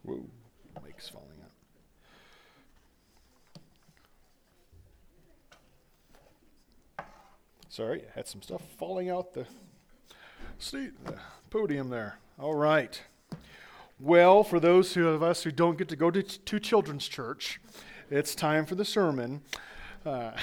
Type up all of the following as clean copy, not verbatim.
Whoa, mic's falling out. Sorry, I had some stuff falling out the podium there. All right. Well, for those of us who don't get to go to children's church, it's time for the sermon. So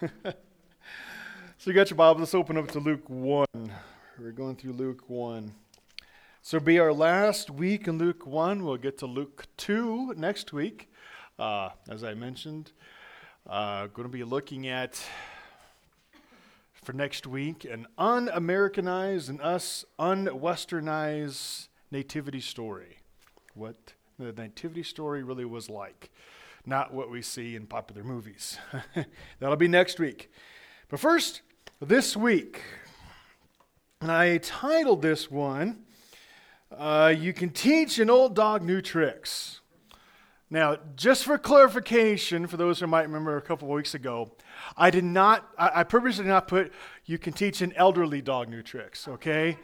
you got your Bible. Let's open up to Luke 1. We're going through Luke 1. So be our last week in Luke 1. We'll get to Luke 2 next week. As I mentioned, going to be looking at, for next week, an un-Americanized and un-Westernized nativity story. What the nativity story really was like. Not what we see in popular movies. That'll be next week. But first, this week, and I titled this one, You Can Teach an Old Dog New Tricks. Now, just for clarification, for those who might remember a couple of weeks ago, I purposely did not put, you can teach an elderly dog new tricks, okay?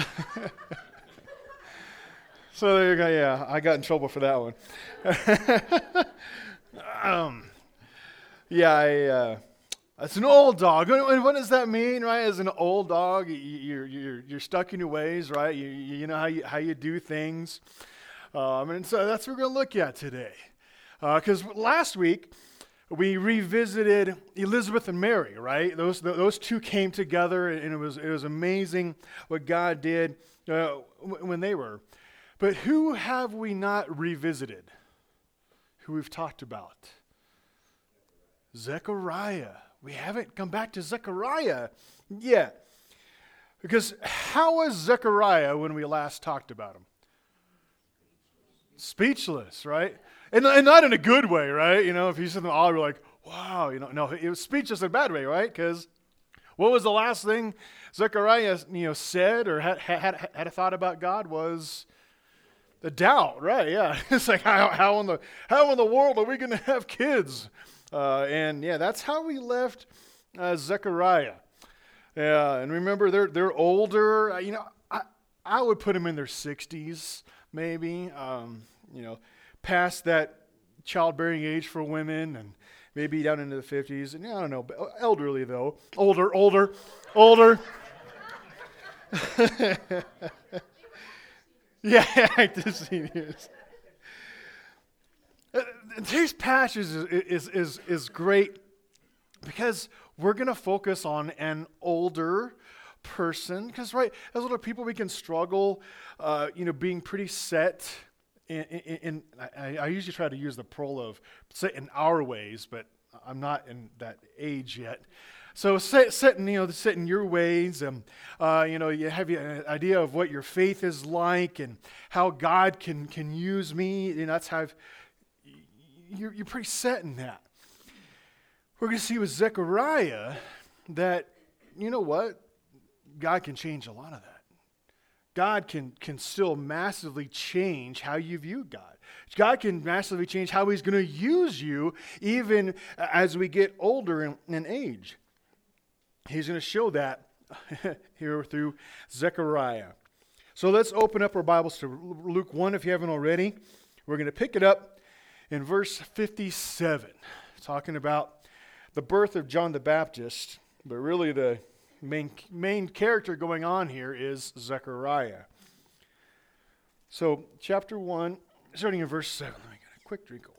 So there you go, yeah, I got in trouble for that one. It's an old dog. And what does that mean, right? As an old dog, you're stuck in your ways, right? You know how you do things. And so that's what we're going to look at today. Because last week, we revisited Elizabeth and Mary, right? Those two came together, and it was amazing what God did when they were. But who have we not revisited? Who we've talked about? Zechariah. We haven't come back to Zechariah yet. Because how was Zechariah when we last talked about him? Speechless, right? And not in a good way, right? You know, if you said them all, we're like, wow, no, it was speechless in a bad way, right? Because what was the last thing Zechariah, said or had a thought about God was the doubt, right? Yeah, it's like how in the world are we going to have kids? That's how we left Zechariah. Yeah, and remember they're older. I would put them in their 60s, maybe. Past that childbearing age for women, and maybe down into the 50s. And I don't know, elderly though, older. Yeah, active seniors. Today's passage is great because we're going to focus on an older person. Because, right, as older people, we can struggle, being pretty set. I usually try to use the prologue, set in our ways, but I'm not in that age yet. So set in your ways, and you have an idea of what your faith is like and how God can use me. That's how you're pretty set in that. We're going to see with Zechariah that, God can change a lot of that. God can still massively change how you view God. God can massively change how he's going to use you even as we get older in age. He's going to show that here through Zechariah. So let's open up our Bibles to Luke 1 if you haven't already. We're going to pick it up in verse 57, talking about the birth of John the Baptist, but really the main character going on here is Zechariah. So chapter 1, starting in verse 7. Let me get a quick drink of water.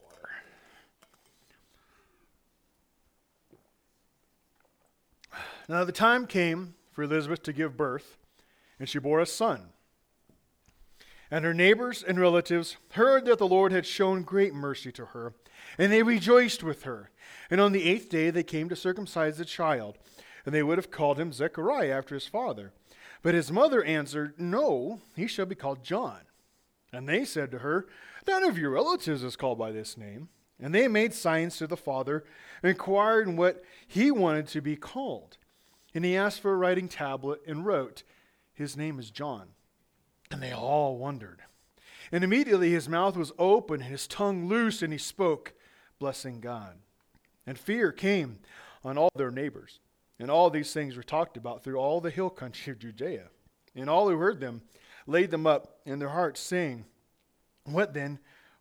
Now the time came for Elizabeth to give birth, and she bore a son. And her neighbors and relatives heard that the Lord had shown great mercy to her, and they rejoiced with her. And on the 8th day they came to circumcise the child, and they would have called him Zechariah after his father. But his mother answered, "No, he shall be called John." And they said to her, "None of your relatives is called by this name." And they made signs to the father, and inquired what he wanted to be called. And he asked for a writing tablet and wrote, "His name is John." And they all wondered. And immediately his mouth was open and his tongue loosed, and he spoke, blessing God. And fear came on all their neighbors. And all these things were talked about through all the hill country of Judea. And all who heard them laid them up in their hearts, saying, "What then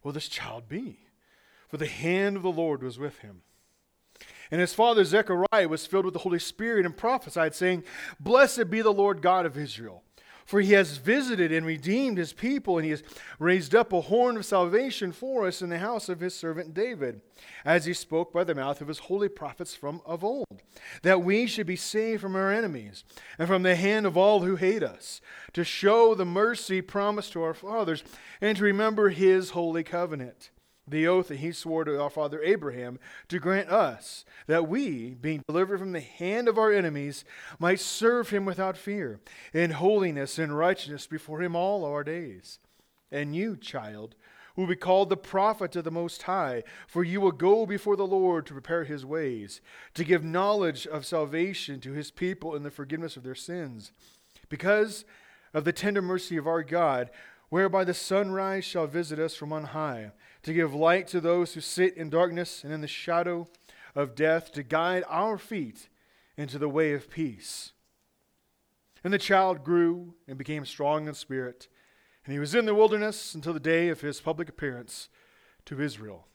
will this child be? For the hand of the Lord was with him. And his father Zechariah was filled with the Holy Spirit and prophesied, saying, Blessed be the Lord God of Israel, for he has visited and redeemed his people, and he has raised up a horn of salvation for us in the house of his servant David, as he spoke by the mouth of his holy prophets from of old, that we should be saved from our enemies and from the hand of all who hate us, to show the mercy promised to our fathers, and to remember his holy covenant, the oath that he swore to our father Abraham, to grant us that we, being delivered from the hand of our enemies, might serve him without fear, in holiness and righteousness before him all our days. And you, child, will be called the prophet of the Most High, for you will go before the Lord to prepare his ways, to give knowledge of salvation to his people in the forgiveness of their sins, because of the tender mercy of our God, whereby the sunrise shall visit us from on high, to give light to those who sit in darkness and in the shadow of death, to guide our feet into the way of peace. And the child grew and became strong in spirit, and he was in the wilderness until the day of his public appearance to Israel.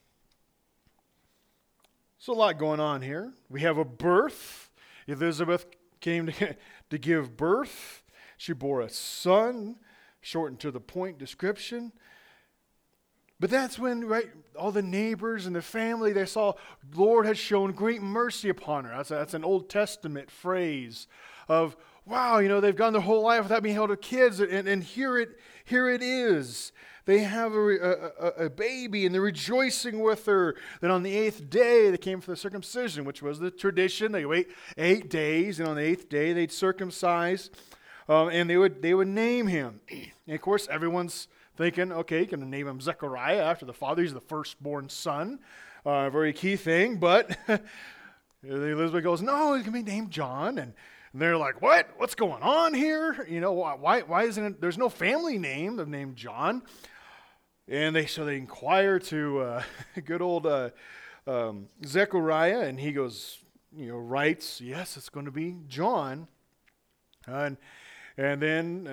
So a lot going on here. We have a birth. Elizabeth came to give birth. She bore a son, shortened to the point description. But that's when, right, all the neighbors and the family, they saw the Lord had shown great mercy upon her. That's an Old Testament phrase of, wow, they've gone their whole life without being able to have kids, and here it is. They have a baby, and they're rejoicing with her. Then on the 8th day, they came for the circumcision, which was the tradition. They wait 8 days, and on the 8th day, they'd circumcise, and they would name him. And of course, everyone's thinking, okay, going to name him Zechariah after the father. He's the firstborn son. Very key thing. But Elizabeth goes, no, he's going to be named John. And they're like, what? What's going on here? Why isn't it? There's no family name of named John. And they inquire to good old Zechariah, and he goes, writes, yes, it's going to be John. And then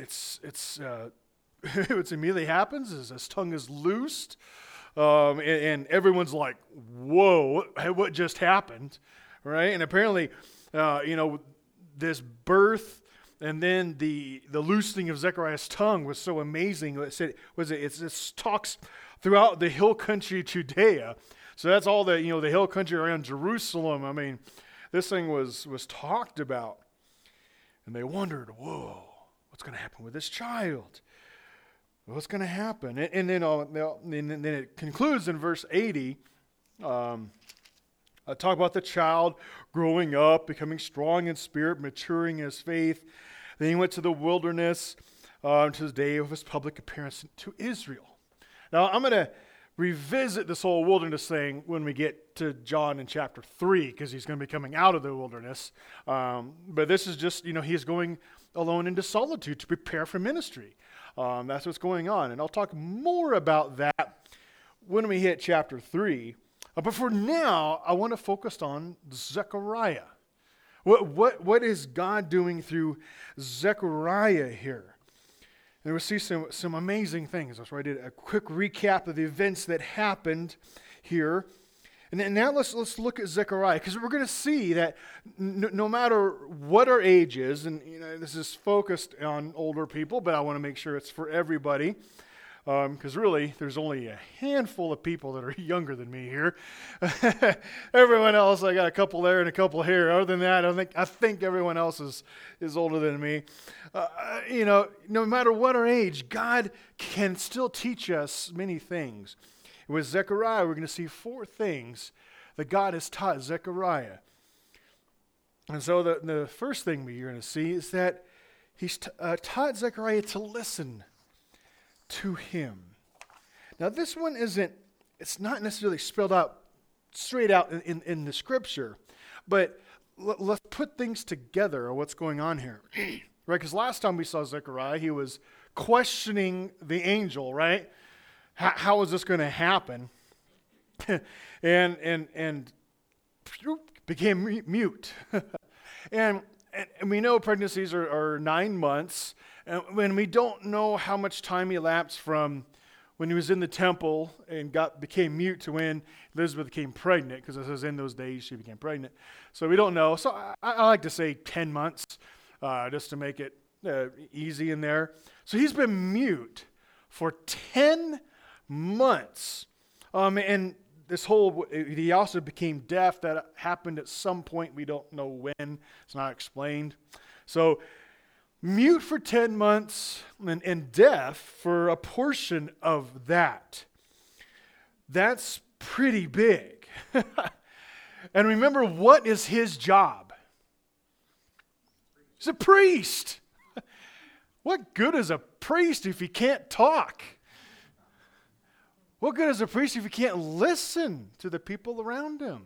what immediately happens is his tongue is loosed, and everyone's like, whoa, what just happened, right? And apparently, this birth and then the loosening of Zechariah's tongue was so amazing. It talks throughout the hill country Judea. So that's all the hill country around Jerusalem. I mean, this thing was talked about. And they wondered, whoa, what's going to happen with this child? What's going to happen? And then it concludes in verse 80. Talk about the child growing up, becoming strong in spirit, maturing in his faith. Then he went to the wilderness to the day of his public appearance to Israel. Now, I'm going to revisit this whole wilderness thing when we get to John in chapter 3, because he's going to be coming out of the wilderness. But this is just, he's going alone into solitude to prepare for ministry. That's what's going on. And I'll talk more about that when we hit chapter 3. But for now, I want to focus on Zechariah. What is God doing through Zechariah here? And we'll see some amazing things. That's why I did a quick recap of the events that happened here. And then now let's look at Zechariah, because we're going to see that no matter what our age is, and this is focused on older people, but I want to make sure it's for everybody, because really there's only a handful of people that are younger than me here. Everyone else, I got a couple there and a couple here. Other than that, I think everyone else is older than me. No matter what our age, God can still teach us many things. With Zechariah, we're going to see 4 things that God has taught Zechariah. And so the first thing we're going to see is that he's taught Zechariah to listen to him. Now, this one it's not necessarily spelled out straight out in the scripture, but let's put things together on what's going on here. Right? Because last time we saw Zechariah, he was questioning the angel, right? How is this going to happen? and became mute. and we know pregnancies are 9 months, and we don't know how much time elapsed from when he was in the temple and became mute to when Elizabeth became pregnant, because it says in those days she became pregnant. So we don't know. So I like to say 10 months, just to make it easy in there. So he's been mute for 10 months. And he also became deaf. That happened at some point. We don't know when. It's not explained. So mute for 10 months and deaf for a portion of that. That's pretty big. And remember, what is his job? He's a priest. What good is a priest if he can't talk? What good is a priest if he can't listen to the people around him?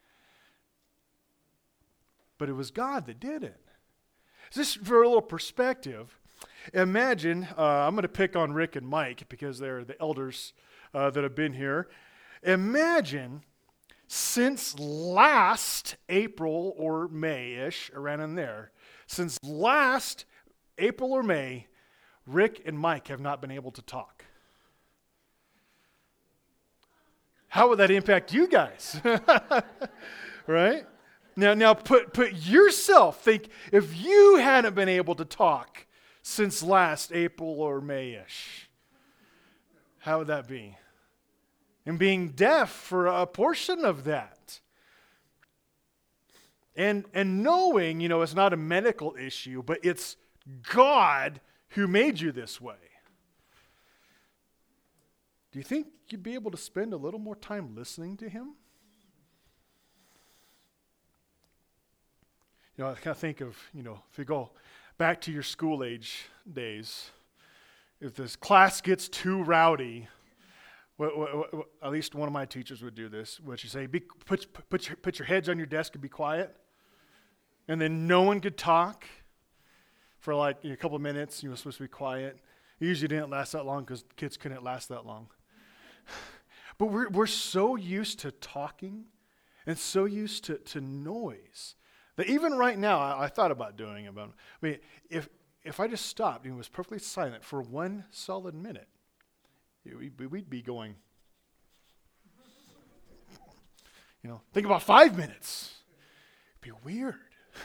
But it was God that did it. Just for a little perspective, imagine, I'm going to pick on Rick and Mike because they're the elders that have been here. Imagine since last April or May-ish, around in there, since last April or May, Rick and Mike have not been able to talk. How would that impact you guys? Right? Now put yourself, think if you hadn't been able to talk since last April or May-ish, how would that be? And being deaf for a portion of that. And knowing, it's not a medical issue, but it's God who made you this way. Do you think you'd be able to spend a little more time listening to him? I kind of think of, if you go back to your school age days, if this class gets too rowdy, at least one of my teachers would do this, would you say, put your heads on your desk and be quiet, and then no one could talk for like a couple of minutes. You were supposed to be quiet. It usually didn't last that long because kids couldn't last that long. But we're so used to talking and so used to noise that even right now, I thought about doing it. But I mean, if I just stopped and was perfectly silent for 1 solid minute, we'd be going, think about 5 minutes. It'd be weird.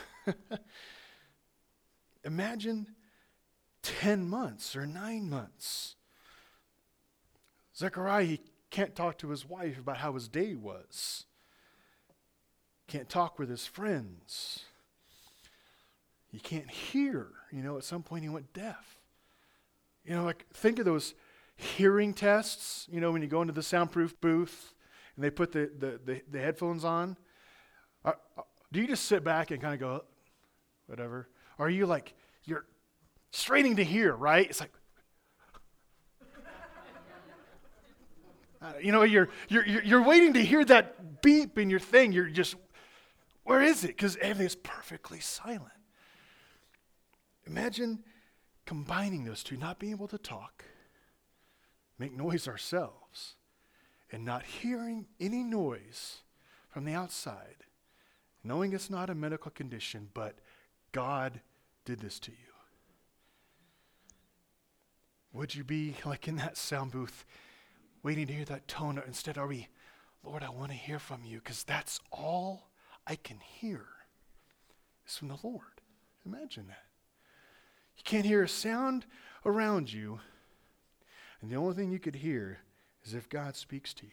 Imagine 10 months or 9 months. Zechariah, he can't talk to his wife about how his day was. Can't talk with his friends. He can't hear. At some point he went deaf. Think of those hearing tests, when you go into the soundproof booth and they put the headphones on. Do you just sit back and kind of go, whatever? Or are you you're straining to hear, right? It's like, you're waiting to hear that beep in your thing. You're just, where is it? Because everything's perfectly silent. Imagine combining those two, not being able to talk, make noise ourselves, and not hearing any noise from the outside, knowing it's not a medical condition, but God did this to you. Would you be like in that sound booth, waiting to hear that tone? Instead, are we, Lord, I want to hear from you, because that's all I can hear is from the Lord. Imagine that. You can't hear a sound around you, and the only thing you could hear is if God speaks to you.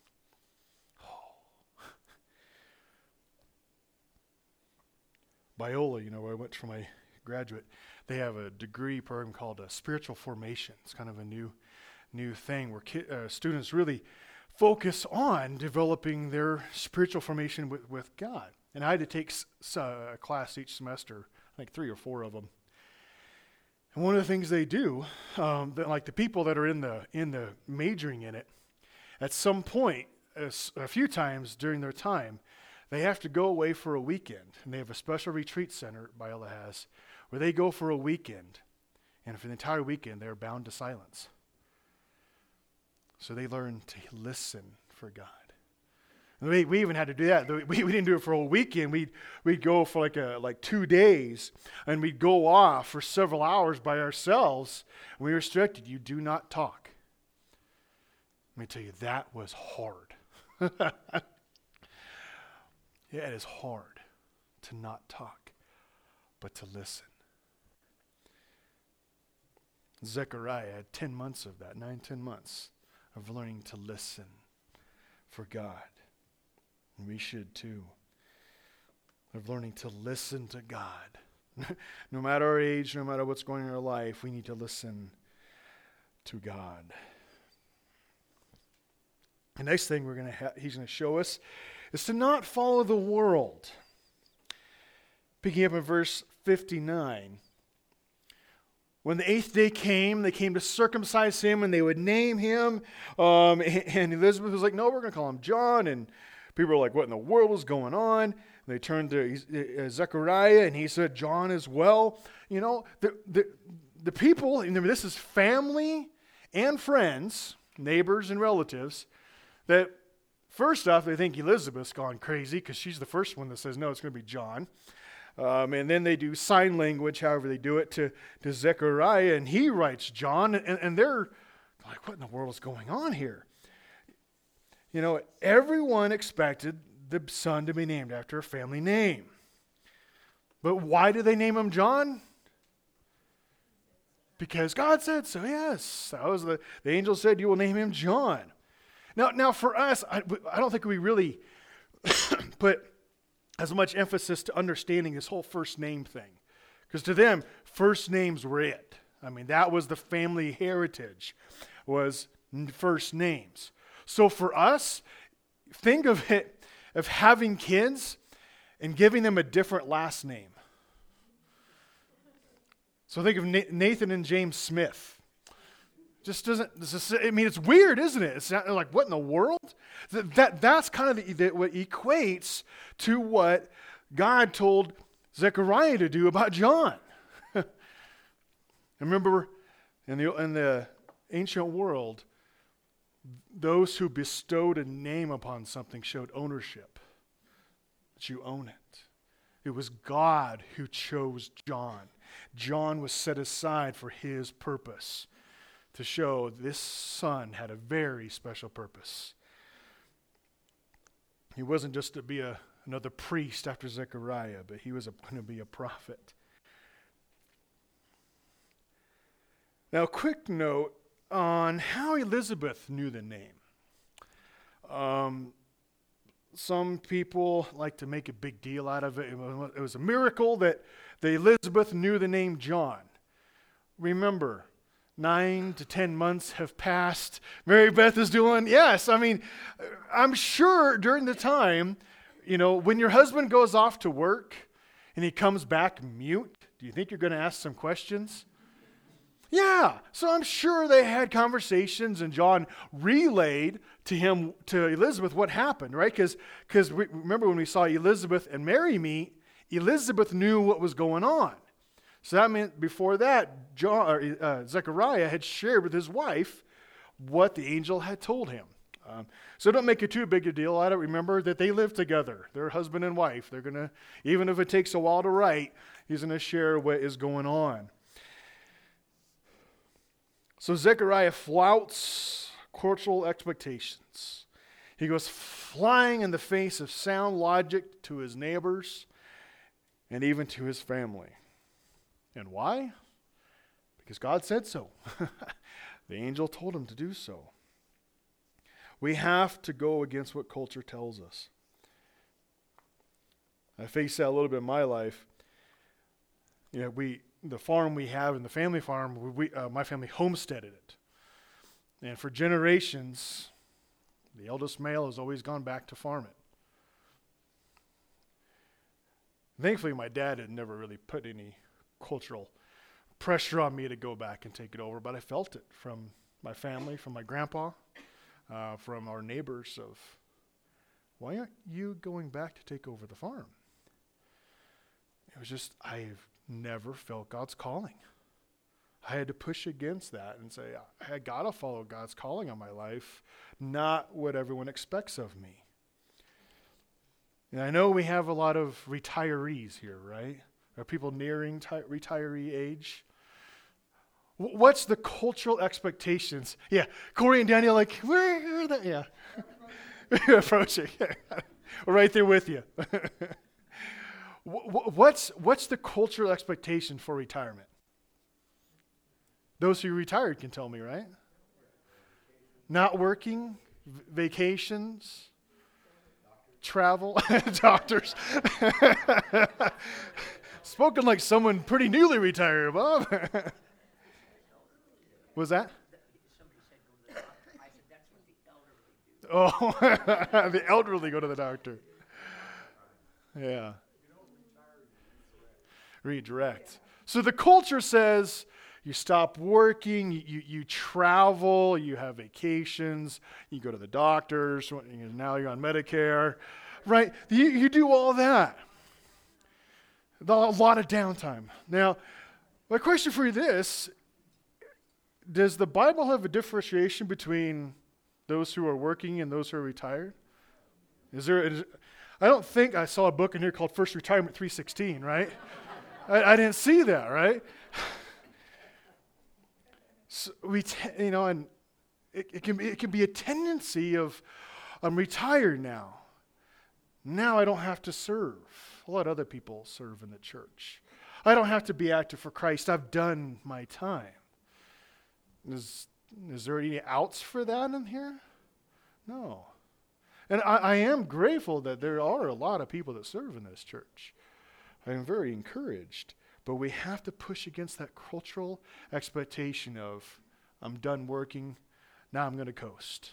Biola, where I went for my graduate, they have a degree program called Spiritual Formation. It's kind of a new thing where students really focus on developing their spiritual formation with God. And I had to take a class each semester, I think 3 or 4 of them. And one of the things they do, like the people that are in the majoring in it, at some point, a few times during their time, they have to go away for a weekend. And they have a special retreat center Biola has, where they go for a weekend. And for the entire weekend, they're bound to silence. So they learn to listen for God. And we even had to do that. We didn't do it for a whole weekend. We'd go for like 2 days, and we'd go off for several hours by ourselves. We were restricted. You do not talk. me tell you, that was hard. Yeah, it is hard to not talk, but to listen. Zechariah had 10 months of that, 10 months of learning to listen for God. And we should too. Of learning to listen to God. No matter our age, no matter what's going on in our life, we need to listen to God. The next thing he's going to show us is to not follow the world. Picking up in verse 59. When the 8th day came, they came to circumcise him, and they would name him. And Elizabeth was like, no, we're going to call him John. And people were like, what in the world is going on? And they turned to Zechariah, and he said, John as well. You know, the people, remember, this is family and friends, neighbors and relatives, that first off, they think Elizabeth's gone crazy because she's the first one that says, no, it's going to be John. And then they do sign language, however they do it, to Zechariah, and he writes John, and they're like, what in the world is going on here? You know, everyone expected the son to be named after a family name. But why did they name him John? Because God said so, yes. That was the angel said, you will name him John. Now for us, I don't think we really put as much emphasis to understanding this whole first name thing. Because to them, first names were it. I mean, that was the family heritage, was first names. So for us, think of it, of having kids and giving them a different last name. So think of Nathan and James Smith. Just doesn't, I mean, it's weird, isn't it? It's not like, what in the world? That's kind of what equates to what God told Zechariah to do about John. Remember, in the ancient world, those who bestowed a name upon something showed ownership, that you own it. It was God who chose John. John was set aside for his purpose, to show this son had a very special purpose. He wasn't just to be another priest after Zechariah, but he was going to be a prophet. Now, quick note on how Elizabeth knew the name. Some people like to make a big deal out of it. It was a miracle that Elizabeth knew the name John. Remember, 9 to 10 months have passed. Mary Beth is doing, yes. I mean, I'm sure during the time, you know, when your husband goes off to work and he comes back mute, do you think you're going to ask some questions? Yeah, so I'm sure they had conversations, and John relayed to Elizabeth what happened, right? Because remember when we saw Elizabeth and Mary meet, Elizabeth knew what was going on. So that meant before that, Zechariah had shared with his wife what the angel had told him. So don't make it too big a deal out of it. Remember that they live together. They're husband and wife. They're going to, even if it takes a while to write, he's going to share what is going on. So Zechariah flouts cultural expectations. He goes flying in the face of sound logic to his neighbors and even to his family. And why? Because God said so. The angel told him to do so. We have to go against what culture tells us. I face that a little bit in my life. You know, the farm we have, and the family farm, my family homesteaded it. And for generations, the eldest male has always gone back to farm it. Thankfully, my dad had never really put any cultural pressure on me to go back and take it over, but I felt it from my family, from my grandpa, from our neighbors of, why aren't you going back to take over the farm? It was just, I've never felt God's calling. I had to push against that and say, I got to follow God's calling on my life, not what everyone expects of me. And I know we have a lot of retirees here, right? Are people nearing retiree age? What's the cultural expectations? Yeah, Corey and Daniel, like, where are they? Yeah. Approaching. We're right there with you. What's the cultural expectation for retirement? Those who retired can tell me, right? Not working, vacations, travel, doctors. Spoken like someone pretty newly retired, Bob. Was that? Oh, the elderly go to the doctor. Yeah. Redirect. So the culture says you stop working, you travel, you have vacations, you go to the doctors, now you're on Medicare, right? You do all that. A lot of downtime. Now, my question for you is, does the Bible have a differentiation between those who are working and those who are retired? I don't think I saw a book in here called First Retirement 316, right? I didn't see that, right? So and it can be a tendency of, I'm retired now. Now I don't have to serve. A lot of other people serve in the church. I don't have to be active for Christ. I've done my time. Is there any outs for that in here? No. And I am grateful that there are a lot of people that serve in this church. I am very encouraged. But we have to push against that cultural expectation of, I'm done working, now I'm going to coast.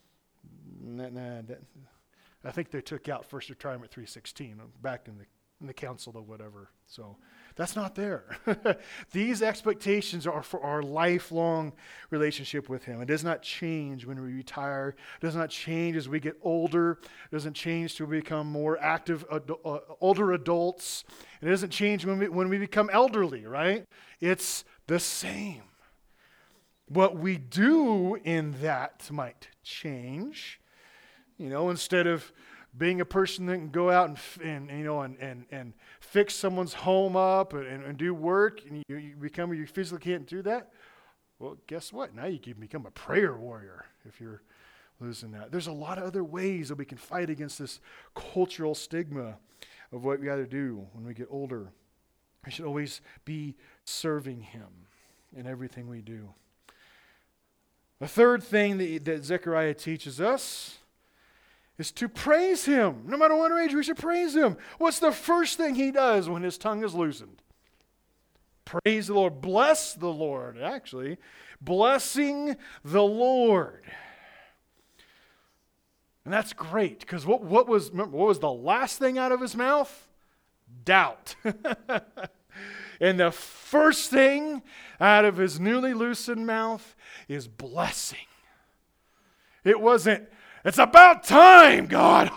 I think they took out First Retirement 316 back in the council or whatever. So that's not there. These expectations are for our lifelong relationship with Him. It does not change when we retire. It does not change as we get older. It doesn't change till we become more active older adults. It doesn't change when we become elderly, right? It's the same. What we do in that might change. Instead of being a person that can go out and fix someone's home up and do work, and you physically can't do that. Well, guess what? Now you can become a prayer warrior if you're losing that. There's a lot of other ways that we can fight against this cultural stigma of what we got to do when we get older. We should always be serving Him in everything we do. The third thing that Zechariah teaches us is to praise Him. No matter what age, we should praise Him. What's the first thing he does when his tongue is loosened? Praise the Lord. Bless the Lord, actually. Blessing the Lord. And that's great, because what was the last thing out of his mouth? Doubt. And the first thing out of his newly loosened mouth is blessing. It wasn't, it's about time, God.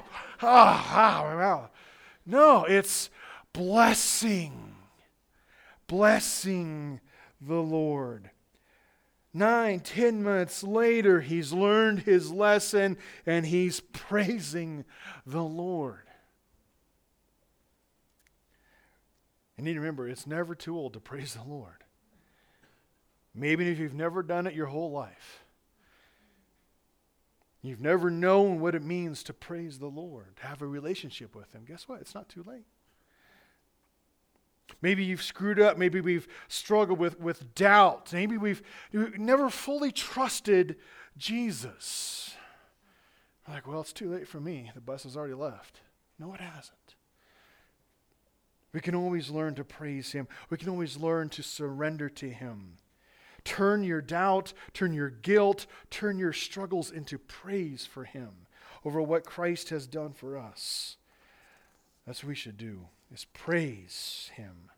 No, it's blessing. Blessing the Lord. 9-10 months later, he's learned his lesson and he's praising the Lord. You need to remember, it's never too old to praise the Lord. Maybe if you've never done it your whole life, you've never known what it means to praise the Lord, to have a relationship with Him. Guess what? It's not too late. Maybe you've screwed up. Maybe we've struggled with doubt. Maybe we've never fully trusted Jesus. We're like, well, it's too late for me. The bus has already left. No, it hasn't. We can always learn to praise Him. We can always learn to surrender to Him. Turn your doubt, turn your guilt, turn your struggles into praise for Him over what Christ has done for us. That's what we should do, is praise Him.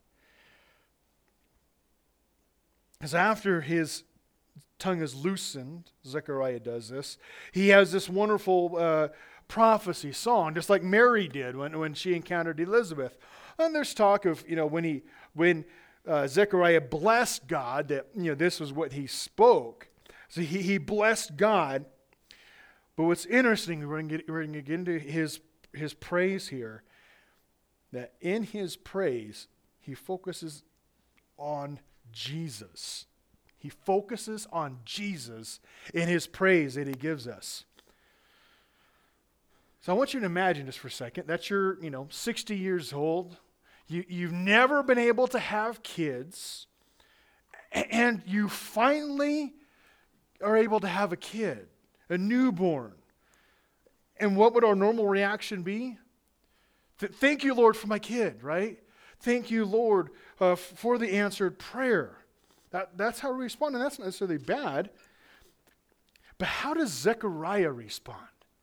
Because after his tongue is loosened, Zechariah does this, he has this wonderful prophecy song, just like Mary did when she encountered Elizabeth. And there's talk of, when Zechariah blessed God, that, this was what he spoke. So he blessed God. But what's interesting, we're going to get into his praise here, that in his praise, he focuses on Jesus. He focuses on Jesus in his praise that he gives us. So I want you to imagine this for a second. That you're, 60 years old. You've never been able to have kids. And you finally are able to have a kid, a newborn. And what would our normal reaction be? Thank you, Lord, for my kid, right? Thank you, Lord, for the answered prayer. That's how we respond, and that's not necessarily bad. But how does Zechariah respond?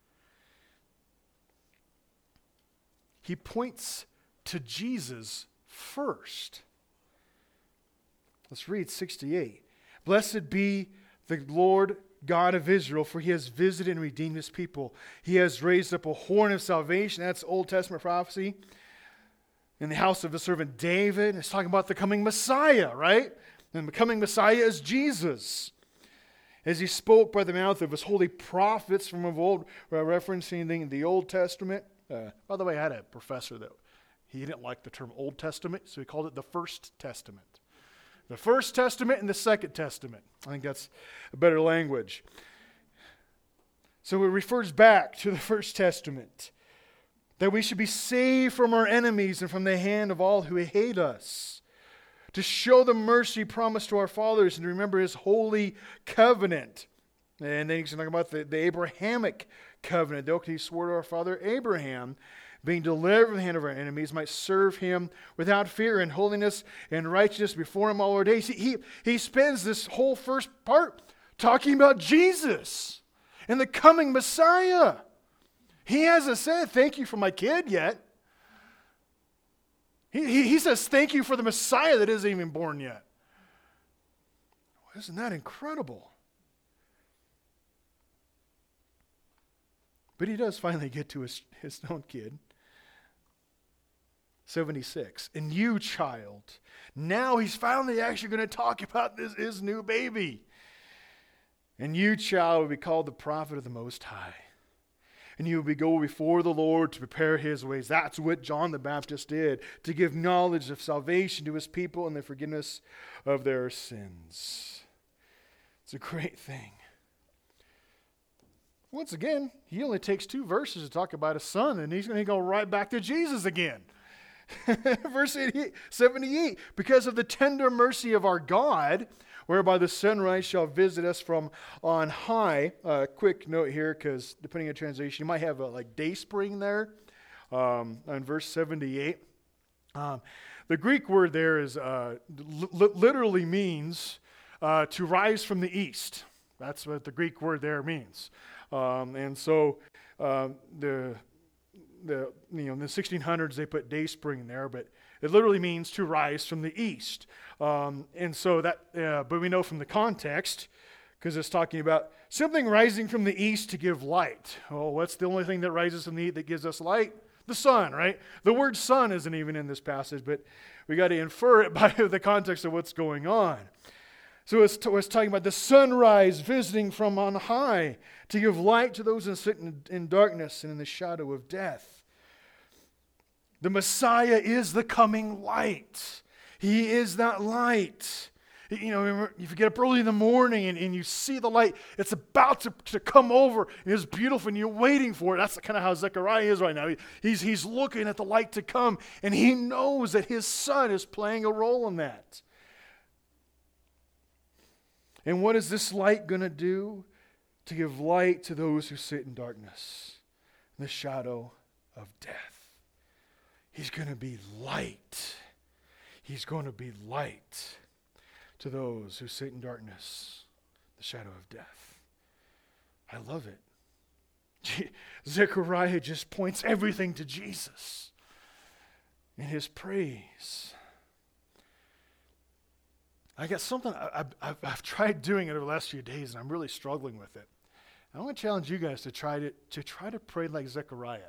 He points to Jesus first. Let's read 68. Blessed be the Lord God of Israel, for he has visited and redeemed his people. He has raised up a horn of salvation. That's Old Testament prophecy. In the house of his servant David. It's talking about the coming Messiah, right? And the coming Messiah is Jesus. As he spoke by the mouth of his holy prophets from of old, referencing the Old Testament. By the way, I had a professor that he didn't like the term Old Testament, so he called it the First Testament. The First Testament and the Second Testament. I think that's a better language. So it refers back to the First Testament. That we should be saved from our enemies and from the hand of all who hate us. To show the mercy promised to our fathers and to remember his holy covenant. And then he's talking about the Abrahamic covenant. The oath he swore to our father Abraham, being delivered from the hand of our enemies, might serve him without fear in holiness and righteousness before him all our days. He spends this whole first part talking about Jesus and the coming Messiah. He hasn't said, thank you for my kid yet. He says, thank you for the Messiah that isn't even born yet. Isn't that incredible? But he does finally get to his own kid. 76. And you, child. Now he's finally actually going to talk about his new baby. And you, child, will be called the prophet of the Most High. And you will go before the Lord to prepare his ways. That's what John the Baptist did, to give knowledge of salvation to his people and the forgiveness of their sins. It's a great thing. Once again, he only takes 2 verses to talk about his son, and he's going to go right back to Jesus again. Verse 78, because of the tender mercy of our God, whereby the sunrise shall visit us from on high. Quick note here, because depending on translation, you might have a day spring there on verse 78. The Greek word there is literally means to rise from the east. That's what the Greek word there means. And so in the 1600s they put day spring there, but it literally means to rise from the east. And so that, but we know from the context, because it's talking about something rising from the east to give light. Well, what's the only thing that rises from the east that gives us light? The sun, right? The word sun isn't even in this passage, but we got to infer it by the context of what's going on. So it's talking about the sunrise visiting from on high to give light to those who sit in darkness and in the shadow of death. The Messiah is the coming light. He is that light. If you get up early in the morning and you see the light, it's about to come over, and it's beautiful, and you're waiting for it. That's kind of how Zechariah is right now. He's looking at the light to come, and he knows that his son is playing a role in that. And what is this light going to do? To give light to those who sit in darkness, in the shadow of death. He's going to be light. He's going to be light to those who sit in darkness, the shadow of death. I love it. Zechariah just points everything to Jesus in his praise. I got something I've tried doing it over the last few days, and I'm really struggling with it. I want to challenge you guys to try to pray like Zechariah.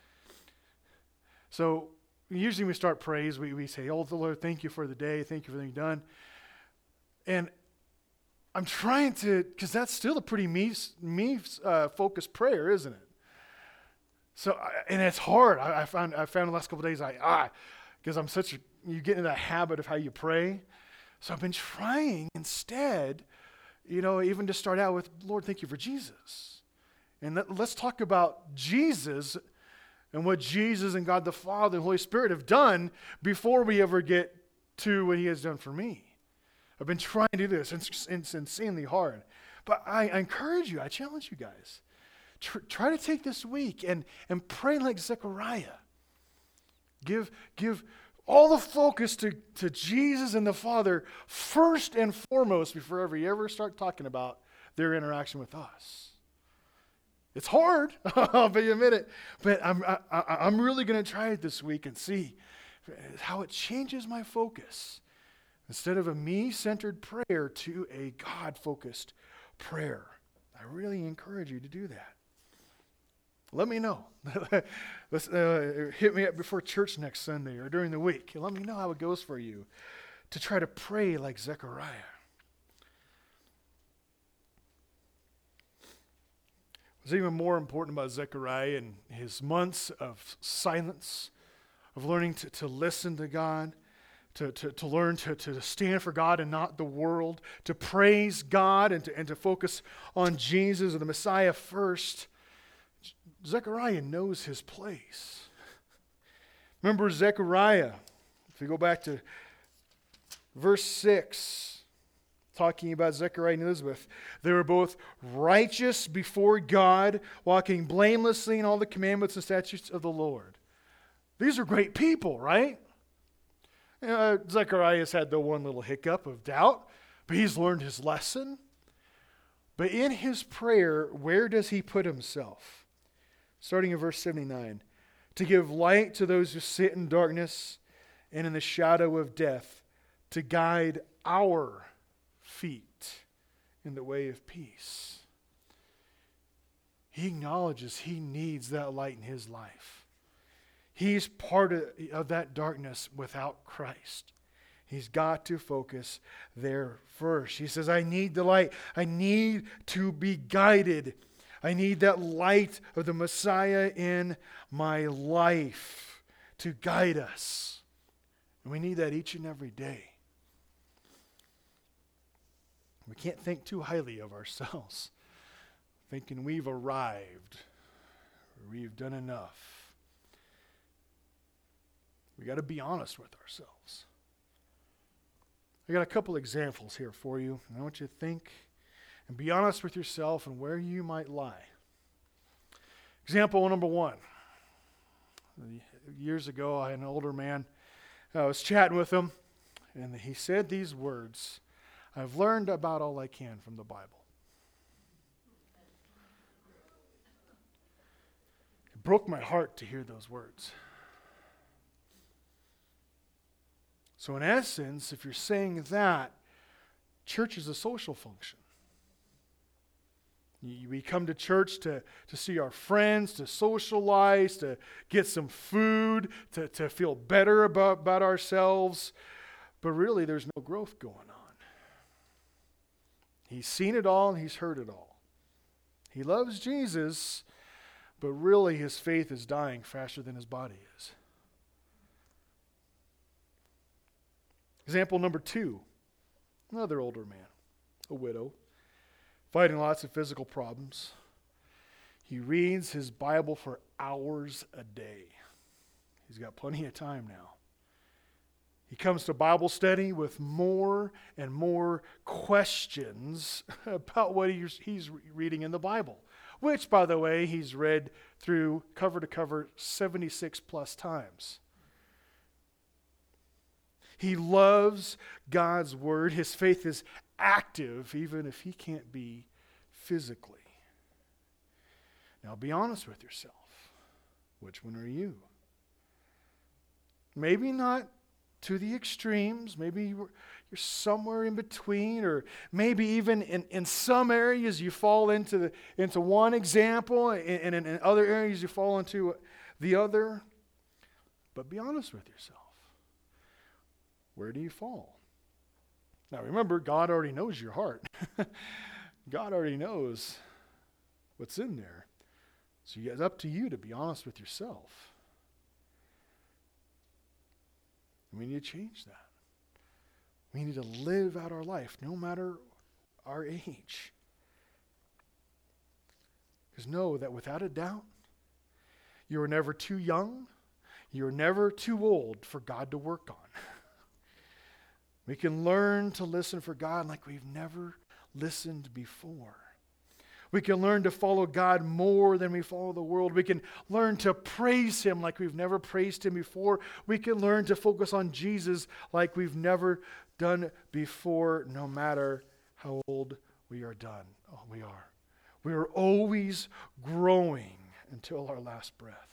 So usually when we start praise, we say, "Oh, the Lord, thank you for the day. Thank you for everything you've done." And I'm trying to, because that's still a pretty me-focused prayer, isn't it? So, and it's hard. I found the last couple of days, because you get in that habit of how you pray. So I've been trying instead, even to start out with, Lord, thank you for Jesus. And let's talk about Jesus and what Jesus and God the Father and Holy Spirit have done before we ever get to what he has done for me. I've been trying to do this. It's insanely hard. But I encourage you, I challenge you guys. Try to take this week and pray like Zechariah. Give all the focus to Jesus and the Father first and foremost before you ever start talking about their interaction with us. It's hard, I'll admit it, but I'm really going to try it this week and see how it changes my focus. Instead of a me-centered prayer to a God-focused prayer. I really encourage you to do that. Let me know. Hit me up before church next Sunday or during the week. Let me know how it goes for you to try to pray like Zechariah. What's even more important about Zechariah and his months of silence, of learning to listen to God, to learn to stand for God and not the world, to praise God and to focus on Jesus or the Messiah first. Zechariah knows his place. Remember Zechariah, if you go back to verse 6, talking about Zechariah and Elizabeth, they were both righteous before God, walking blamelessly in all the commandments and statutes of the Lord. These are great people, right? Zechariah's had the one little hiccup of doubt, but he's learned his lesson. But in his prayer, where does he put himself? Starting in verse 79, to give light to those who sit in darkness and in the shadow of death, to guide our feet in the way of peace. He acknowledges he needs that light in his life. He's part of that darkness without Christ. He's got to focus there first. He says, I need the light. I need to be guided. I need that light of the Messiah in my life to guide us. And we need that each and every day. We can't think too highly of ourselves, thinking we've arrived, or we've done enough. We got to be honest with ourselves. I got a couple examples here for you, and I want you to think and be honest with yourself and where you might lie. Example number one. Years ago, I had an older man. I was chatting with him, and he said these words, I've learned about all I can from the Bible. It broke my heart to hear those words. So in essence, if you're saying that, church is a social function. We come to church to see our friends, to socialize, to get some food, to feel better about ourselves. But really, there's no growth going on. He's seen it all and he's heard it all. He loves Jesus, but really his faith is dying faster than his body is. Example number 2, another older man, a widow, fighting lots of physical problems. He reads his Bible for hours a day. He's got plenty of time now. He comes to Bible study with more and more questions about what he's reading in the Bible, which, by the way, he's read through cover to cover 76 plus times. He loves God's word. His faith is active, even if he can't be physically. Now, be honest with yourself. Which one are you? Maybe not to the extremes. Maybe you're somewhere in between, or maybe even in some areas you fall into one example, and in other areas you fall into the other. But be honest with yourself. Where do you fall? Now remember, God already knows your heart. God already knows what's in there. So it's up to you to be honest with yourself. We need to change that. We need to live out our life, no matter our age. Because know that without a doubt, you are never too young, you are never too old for God to work on. We can learn to listen for God like we've never listened before. We can learn to follow God more than we follow the world. We can learn to praise Him like we've never praised Him before. We can learn to focus on Jesus like we've never done before, no matter how old we are done. Oh, we are. We are always growing until our last breath.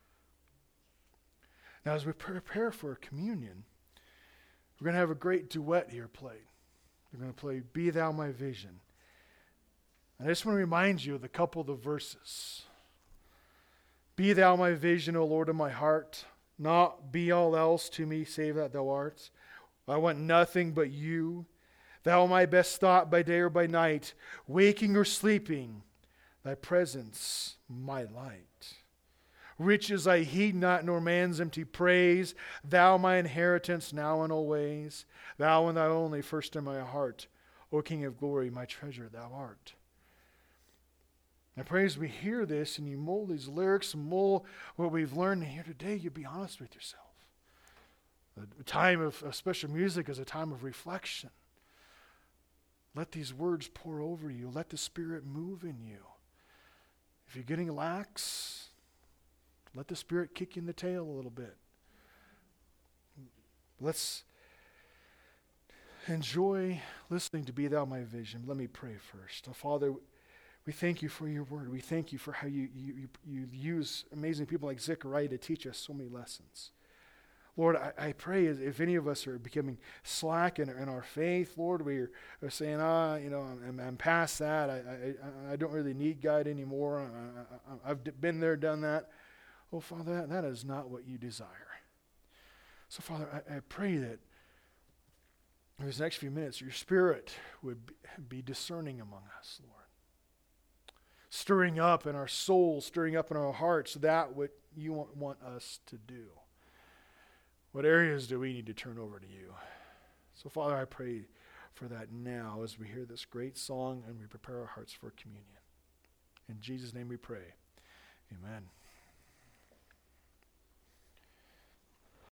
Now, as we prepare for communion, we're going to have a great duet here played. We're going to play Be Thou My Vision. And I just want to remind you of a couple of the verses. Be thou my vision, O Lord of my heart. Not be all else to me, save that thou art. I want nothing but you. Thou my best thought by day or by night. Waking or sleeping, thy presence my light. Riches I heed not, nor man's empty praise. Thou my inheritance now and always. Thou and thou only first in my heart. O King of glory, my treasure thou art. I pray as we hear this and you mold these lyrics and mold what we've learned here today, you be honest with yourself. The time of special music is a time of reflection. Let these words pour over you. Let the Spirit move in you. If you're getting lax, let the Spirit kick you in the tail a little bit. Let's enjoy listening to Be Thou My Vision. Let me pray first. Father, we thank you for your word. We thank you for how you use amazing people like Zechariah to teach us so many lessons. Lord, I pray if any of us are becoming slack in our faith, Lord, we are saying, I'm past that. I don't really need God anymore. I've been there, done that. Oh, Father, that is not what you desire. So, Father, I pray that in these next few minutes, your Spirit would be discerning among us, Lord. Stirring up in our souls, stirring up in our hearts that what you want us to do. What areas do we need to turn over to you? So, Father, I pray for that now as we hear this great song and we prepare our hearts for communion. In Jesus' name we pray. Amen.